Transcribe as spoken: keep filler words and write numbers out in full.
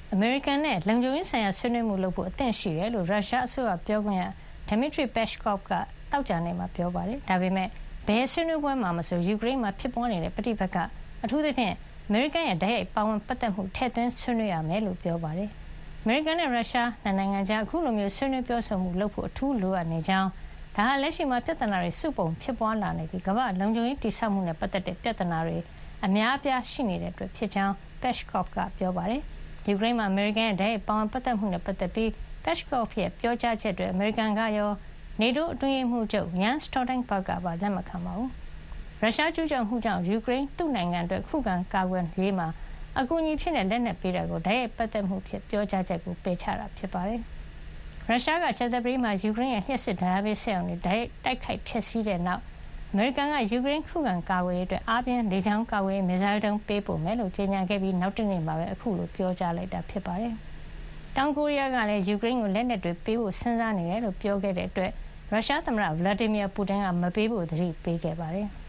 အမေရိကန်နဲ့လုံခြုံရေးဆိုင်ရာဆွေးနွေးမှုလုပ်ဖို့အသင့်ရှိတယ်လို့ရုရှားအစိုးရပြောခွင့်ရ Dmitry Peskov ကတောက်ကြနေမှာပြောပါတယ်။ဒါပေမဲ့ဘယ်ဆွေးနွေးပွဲမှာမဆိုယူကရိန်းမှာဖြစ်ပွားနေတဲ့ပဋိပက္ခအထူးသဖြင့်အမေရိကန်ရဲ့တိုက်ရိုက်ပါဝင်ပတ်သက်မှုထည့်သွင်းဆွေးနွေးရမယ်လို့ပြောပါတယ်။အမေရိကန်နဲ့ရုရှားနှစ်နိုင်ငံကြားအခုလိုမျိုးဆွေးနွေးပြောဆိုမှုလုပ်ဖို့အထူးလိုအပ်နေကြောင်းဒါဟာလက်ရှိမှာပြဿနာတွေစုပုံဖြစ်ပွားလာနေပြီးကမ္ဘာလုံခြုံရေးတည်ဆောက်မှုနဲ့ပတ်သက်တဲ့ပြဿနာတွေအများအပြားရှိနေတဲ့အတွက်ဖြစ်ကြောင်း Peskov ကပြောပါတယ်။ယူကရိန်းမှာအမေရိကန်ရဲ့တိုက်ရိုက်ပါဝင်ပတ်သက်မှုနဲ့ပတ်သက်ပြီး Peskov ရဲ့ပြောကြားချက်တွေအမေရိကန်ကရောNATO အတွင်းရေးမှူးချုပ် Jens Stoltenberg ကပါလက်မခံပါဘူး။ရုရှားကျူးကျော်မှုကြောင့်ယူကရိန်းသူ့နိုင်ငံအတွက်ခုခံကာကွယ်ရေးမှာအကူအညီဖြစ်တဲ့လက်နက်ပေးတာကိုတိုက်ရိုက်ပတ်သက်မှုဖြစ်ပြောကြားချက်ကိုပယ်ချတာဖြစ်ပါတယ်။ရုရှားကကြာသပတေးမှာယူကရိန်းရဲ့လျှပ်စစ်ဓာတ်အားပေးစက်ရုံတွေတိုက်တိုက်ခိုက်ဖျက်ဆီးတဲ့နောက်အမေရိကန်ကယူကရိန်းခုခံကာကွယ်ရေးအတွက်အားပြင်းလေကြောင်းကာကွယ်ရေးမစ်ဇိုင်းဒုံးပေးပို့မယ်လို့ကြေညာခဲ့ပြီးနောက်တနေ့မှာပဲအခုလိုပြောကြားလိုက်တာဖြစ်ပါတယ်။တောင်ကိုရီးယားကလည်းယူကရိန်းကိုလက်နက်တွေပေးဖို့စဉ်းစားနေတယ်လို့ပြောခဲ့တဲ့အတွက်ရုရှားသမ္မတဗလာဒီမီယာပူတင်ကမပေးဖို့သတိပေးခဲ့ပါတယ်။